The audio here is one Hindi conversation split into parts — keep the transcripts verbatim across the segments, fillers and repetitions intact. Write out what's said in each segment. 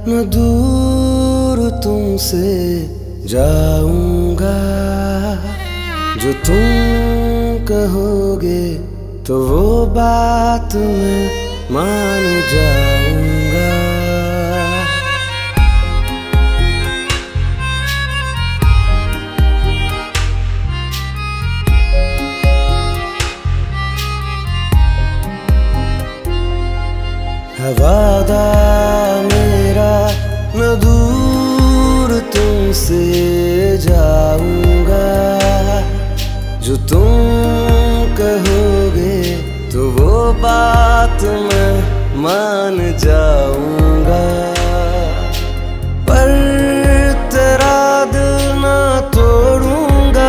न दूर तुमसे जाऊंगा। जो तुम कहोगे तो वो बात मैं मान जाऊंगा। है वादा मेरा न दूर तुमसे जाऊंगा। जो तुम कहोगे तो वो बात मैं मान जाऊंगा। पर तेरा दिल ना तोड़ूंगा,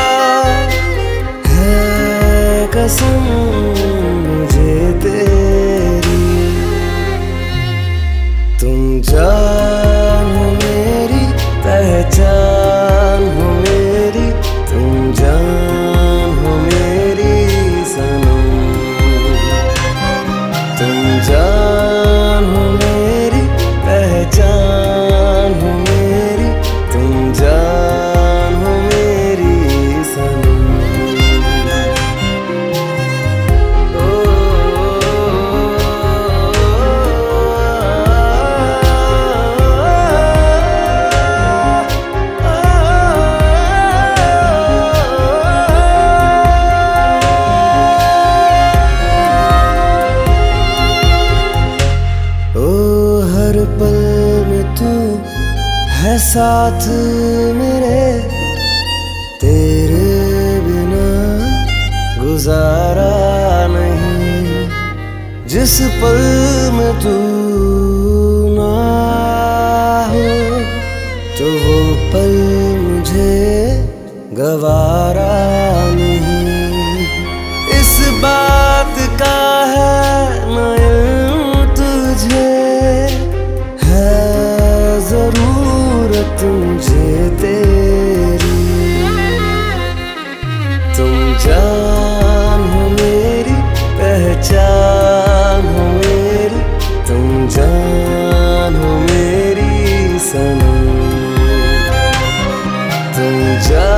है कसम मुझे तेरी। तुम जान हो मेरी, पहचान हो मेरी, तुम जान हो मेरी सनम। तुम जान हो मेरी, पहचान हो मेरी, तुम जान हो मेरी सनम। हर पल में तू है साथ मेरे, तेरे बिना गुजारा नहीं। जिस पल में तू ना हो तो वो पल मुझे गवारा नहीं। इस बात का है ना इल्म तुझे, जरूरत मुझे तेरी। तुम जान हो मेरी, पहचान हो मेरी, तुम जान हो मेरी सनम। तुम जान